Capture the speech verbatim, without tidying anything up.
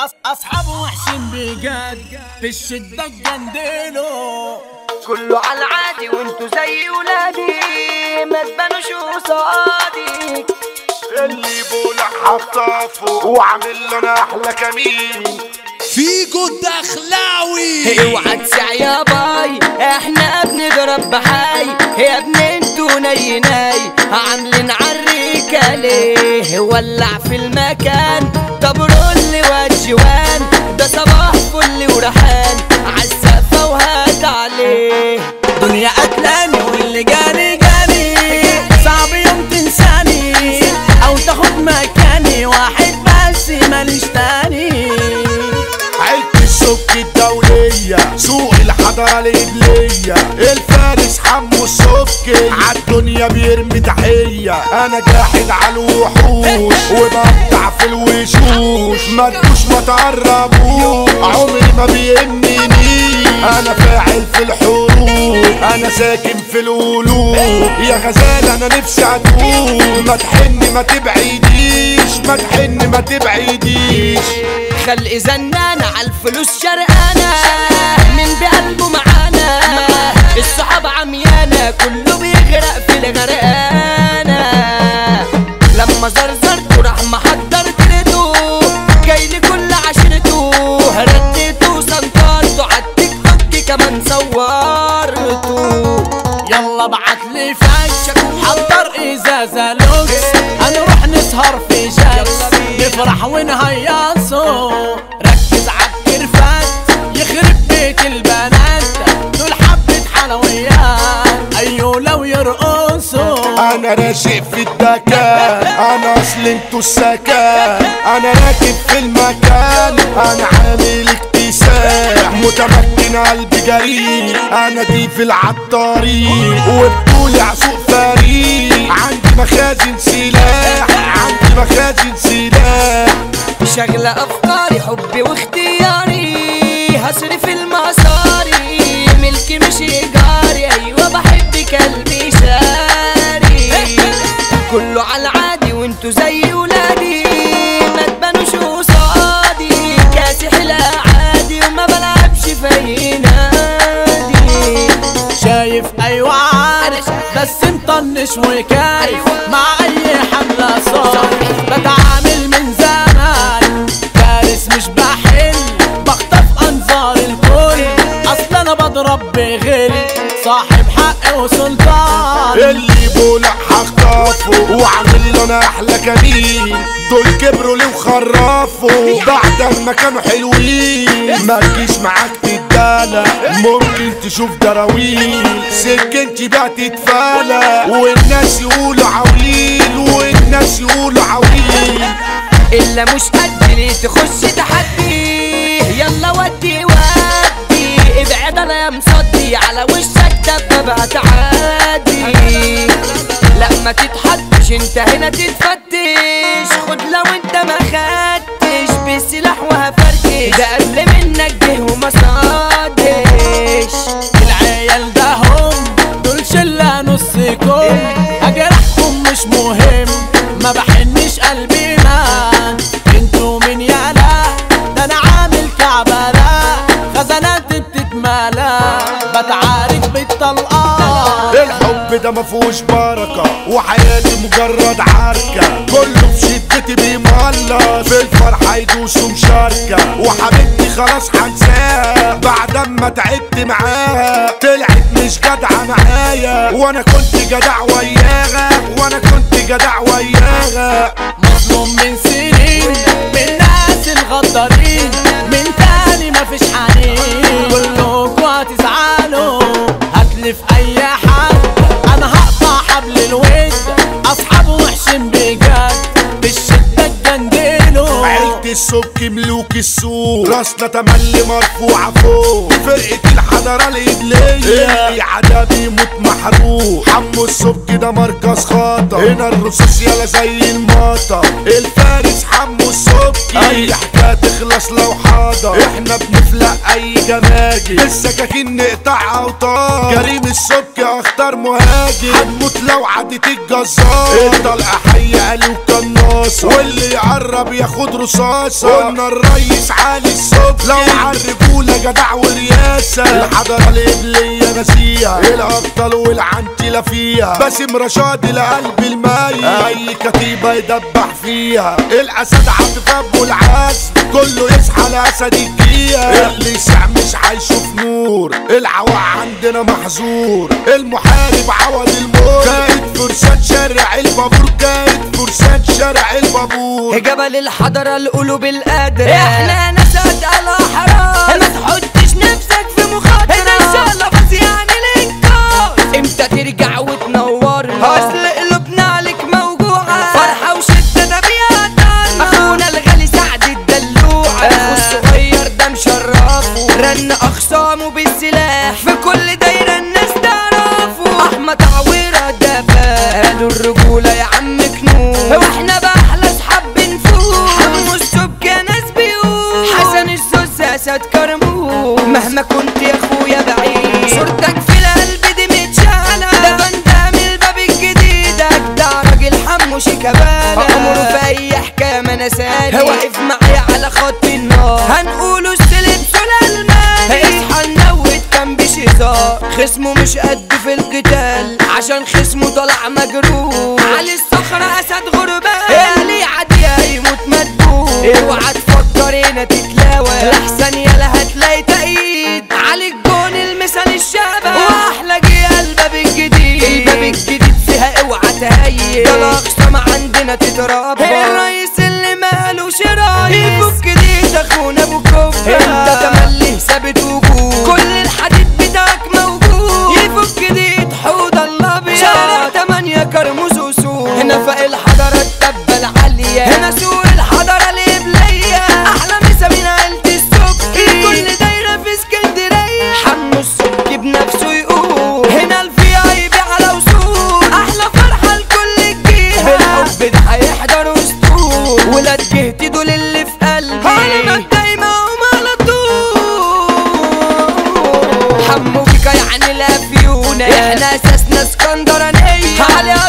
أصحابه وحشين بجد في الشدة تجندله كله على العادي وانتو زي ولادي ما تبانوش قصادي. اللي بولع حطافه وعامل لنا احلى كمين فيجو الدخلاوي. اوعى تسع يا باي احنا بنضرب بحاي يا ابن انتو ناي ناي عاملين عالريكة ليه ولع في المكان. طب رول والجوان ده صباح فل ورحان عالسقفة وهات عليه. دنيا قتلاني واللي جاني جاني صعب يوم تنساني او تاخد مكاني واحد بس ماليش تاني. عيلة السك الدولية سوق الحضارة الإدلية الفارس حمو السكي عالدنيا بيرمي تحية. أنا جاحد عالوحوش وبقطع في الوشوش ما تجوش ما تقربوش عمري ما بيهمني. أنا فاعل في الحروب أنا ساكن في القلوب يا غزال أنا نفسي أتوب ما تحني ما تبعديش ما تحني ما تبعديش. خلق زنانة عالفلوس شرقانة من بقلبه معانا الصحاب عميانة كله بيغرق في الغرقانة. لما زرزرته راح محضر تريته جاي لكل عشرته رديته سنطرته عالتيك توك كمان صورته. يلا بعتلي فشك حضر ازازة لوكس هنروح نسهر في شمس نفرح ونهيصو. ركز عالكرفات يخرب بيت البنات دول حبة حلويات ايوه لو يرقصوا. انا راشق في الدكان انا اصل انتو السكان انا راكب في المكان انا عامل اكتساح متمكن قلبي جريء انا دي في العطارين وبطولي عسوق فريق عندي مخازن سلاح عندي مخازن سلاح. شغلة افكاري حبي واختياري هصرف المصاري ملكي مش ايجاري ايوه بحب قلبي شاري. كله على العادي وانتو زي ولادي ما تبانوش قصادي كاسح العادي وما بلعبش في نادي. شايف ايوه عارف بس مطنش وكارف مع اي حملة صارف بتعامل من زمان فارس مش بحل بخطف انظار الكل اصل انا بضرب بغل صاحب حق وسلطان. اللي بولع حخطفه وعامل له انا احلى كمين دول كبروا ليه وخرفوا بعد ما كانوا حلوين. ما تجيش معاك تتدلع ممكن تشوف دراويل سكنتي بقى تتفالى والناس يقولوا عويل والناس يقولوا عويل. الا مش قد ليه تخش تحدي يلا ودي ودي ابعد انا يا مصدي على وشك دبابة هتعدي. لا ما تتحدش انت هنا تتفتش خد لو انت ما خدتش بالسلاح وهفركش ده قبل منك جه وما صادش. العيال ده هم دول شلة نصكم اجرحكم مش مهم ما بحنش قلبي مان انتوا من يالا ده انا عامل كعبلة خزانات بتتمالى بتعارك بالطلقات. الحب ده مفهوش بركة وحياتي مجرد عركة كله في شدتي بيملص في الفرحة يدوسوا مشاركة وحبيبتي خلاص هنساها بعد ما تعبت معاها طلعت مش جدعة معايا وانا كنت جدع وياها وانا كنت جدع وياها. مظلوم من سنين من ناس الغدارين من تاني مفيش حنين كلكوا هتزعلوا هتلف اي حد انا هقطع حبل الود اصحابه وحشين بجد بالشدة تجندله. عيلة السك ملوك السوق راسنا تملي مرفوعة فوق فرقة الحضارة الإدلية اللي عدا بيموت محروق. حمو السك ده مركز خطر هنا الرصاص يالا زي المطر الفارس حمو السك أي حكاية تخلص لو حاضر احنا بنفلق أي جماجي بالسكاكين نقطع أوتار. كريم السك أخطر مهاجم هنموت لو عدت الجزار الطلقة حية قالوا قناصة واللي يقرب ياخد رصاصة. رصاصة. قلنا الريس علي الصبح لو عالرجولة جدع ورياسة. الحضرة القبلية ناسيها الأبطال والعنتلة فيها. باسم رشاد لقلب الماي أي كتيبة يدبح فيها. الأسد عاطف أبو العزم كله يصحى لأسد الجية. اللي يسع مش هيشوف نور العوا عندنا محظور. المحارب عوض الموت كانت فرسان شارع البابور. كانت فرسان شارع البابور. جبل الحضرة القلوب القادرة احنا ناس اتقل احرار. ما تحطش نفسك في مخاطرة ان شاء الله بس يعني الانقاذ. امتى ترجع وتنورنا اصل قلوبنا عليك موجوعة. فرحة وشدة ده بيقطعنا. اخونا الغالي سعد الدلوعة. اخو الصغير ده مشرفه رن اخصامه بالسلاح. في كل دايرة الناس تعرفه. احمد عويرة دفا قالوا الرجولة يا عم كنوز. واحنا باحلى اصحاب بنفوز. حمو السبكة ناس بيقول. حسن الزوز اسد كرموز. مهما كنت يا اخويا بعيد صورتك في القلب دي متشالة. ده بندام الباب الجديد اجدع راجل حمو شيكابالا. عمره في اي حكاية ما نساني. واقف معايا على خط النار. هنقوله السلم سلالماني. اصحى نوت كان بشزار. خصمه مش قد في القتال عشان خصمه طلع مجروح. علي الصخرة اسد غربان. اللي عادي يموت مدبوح. اوعى تفكر هنا تتلاوى احسن يلا هتلاقي تأييد. علي الجون المثال الشباب واحلى جه الباب الجديد. الباب الجديد فيها اوعى تهيئ. ده الاقسام عندنا تتربى. الرئيس اللي مالوش رايس يفك دي اخونا ابو كفر. انت تملي ثابت وجود. كل الحديد بتاعك موجود. يفك دي حوض الله بيا. شارع تمانية كرموز وسوق. هنا فوق الحضرة التبة العالية. هنا سوق الحضرة القبلية. احلى مسا من عيلة السبكي. كل دايرة في اسكندرية. حمو السبكي بنفسه يقول. هنا الفي اي بي على وصول. احلى فرحة لكل الجيل. بالحب ده هيحضر وسطول. ولاد جهتي دول اللي في قلبي. انا دايما هم على طول. حمو بيكا يعني الافيونة. احنا اساسنا اسكندرانية.